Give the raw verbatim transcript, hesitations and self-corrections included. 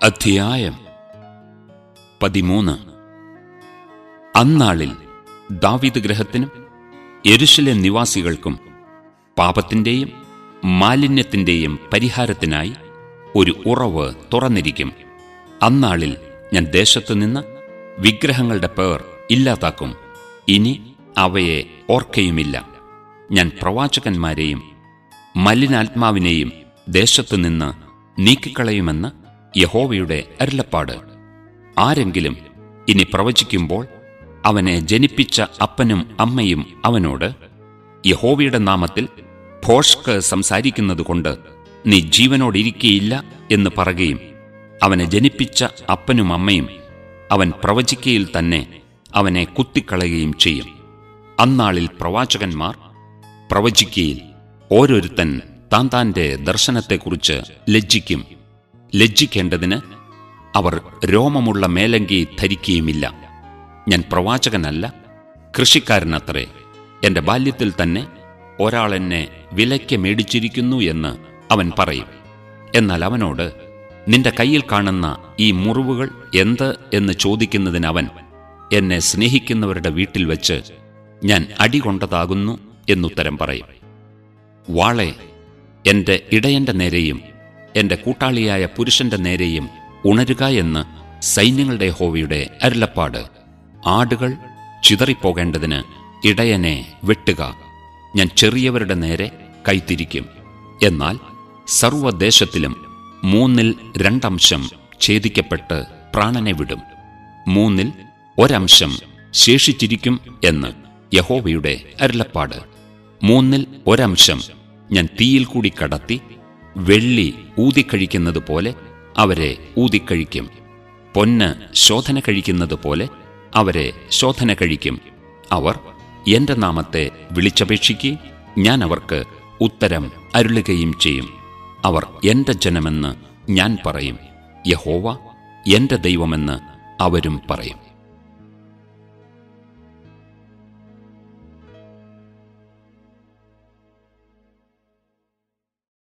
അധ്യായം പതിമൂന്ന്. അന്നാളിൽ ദാവീദ് ഗൃഹത്തിനും യെരൂശലേം നിവാസികൾക്കും പാപത്തിന്റെയും മാലിന്യത്തിന്റെയും പരിഹാരത്തിനായി ഒരു ഉറവ് തുറന്നിരിക്കും. അന്നാളിൽ ഞാൻ ദേശത്തുനിന്ന് വിഗ്രഹങ്ങളുടെ പേർ ഇല്ലാതാക്കും. ഇനി അവയെ ഓർക്കയുമില്ല. ഞാൻ പ്രവാചകന്മാരെയും മലിനാത്മാവിനെയും ദേശത്തുനിന്ന് നീക്കിക്കളയുമെന്ന് യഹോവയുടെ അരുളപ്പാട്. ആരെങ്കിലും ഇനി പ്രവചിക്കുമ്പോൾ അവനെ ജനിപ്പിച്ച അപ്പനും അമ്മയും അവനോട്, യഹോവയുടെ നാമത്തിൽ ഭോഷ്ക് സംസാരിക്കുന്നതുകൊണ്ട് നീ ജീവനോടിരിക്കയില്ല എന്ന് പറയുകയും, അവനെ ജനിപ്പിച്ച അപ്പനും അമ്മയും അവൻ പ്രവചിക്കയിൽ തന്നെ അവനെ കുത്തിക്കളയുകയും ചെയ്യും. അന്നാളിൽ പ്രവാചകന്മാർ പ്രവചിക്കയിൽ ഓരോരുത്തൻ താൻ താൻ്റെ ദർശനത്തെക്കുറിച്ച് ലജ്ജിക്കും. ലജ്ജിക്കേണ്ടതിന് അവർ രോമമുള്ള മേലങ്കി ധരിക്കുകയുമില്ല. ഞാൻ പ്രവാചകനല്ല, കൃഷിക്കാരനത്രേ. എൻ്റെ ബാല്യത്തിൽ തന്നെ ഒരാൾ എന്നെ വിലയ്ക്ക് മേടിച്ചിരിക്കുന്നു എന്ന് അവൻ പറയും. എന്നാൽ അവനോട്, നിന്റെ കയ്യിൽ കാണുന്ന ഈ മുറിവുകൾ എന്ത് എന്ന് ചോദിക്കുന്നതിനവൻ, എന്നെ സ്നേഹിക്കുന്നവരുടെ വീട്ടിൽ വെച്ച് ഞാൻ അടികൊണ്ടതാകുന്നു എന്നുത്തരം പറയും. വാളെ എൻ്റെ ഇടയന്റെ നേരെയും എൻ്റെ കൂട്ടാളിയായ പുരുഷന്റെ നേരെയും ഉണരുക എന്ന് സൈന്യങ്ങളുടെ യഹോവയുടെ അരുളപ്പാട്. ആടുകൾ ചിതറിപ്പോകേണ്ടതിന് ഇടയനെ വെട്ടുക. ഞാൻ ചെറിയവരുടെ നേരെ കൈത്തിരിക്കും. എന്നാൽ സർവ്വദേശത്തിലും മൂന്നിൽ രണ്ടംശം ഛേദിക്കപ്പെട്ട് പ്രാണനെ വിടും. മൂന്നിൽ ഒരംശം ശേഷിച്ചിരിക്കും എന്ന് യഹോവയുടെ അരുളപ്പാട്. മൂന്നിൽ ഒരംശം ഞാൻ തീയിൽ കൂടി കടത്തി വെള്ളി ഊതിക്കഴിക്കുന്നത് പോലെ അവരെ ഊതിക്കഴിക്കും. പൊന്ന് ശോധന കഴിക്കുന്നത് പോലെ അവരെ ശോധന കഴിക്കും. അവർ എന്റെ നാമത്തെ വിളിച്ചപേക്ഷിക്കുകയും ഞാൻ അവർക്ക് ഉത്തരം അരുളുകയും ചെയ്യും. അവർ എന്റെ ജനമെന്ന് ഞാൻ പറയും, യഹോവ എന്റെ ദൈവമെന്ന് അവരും പറയും.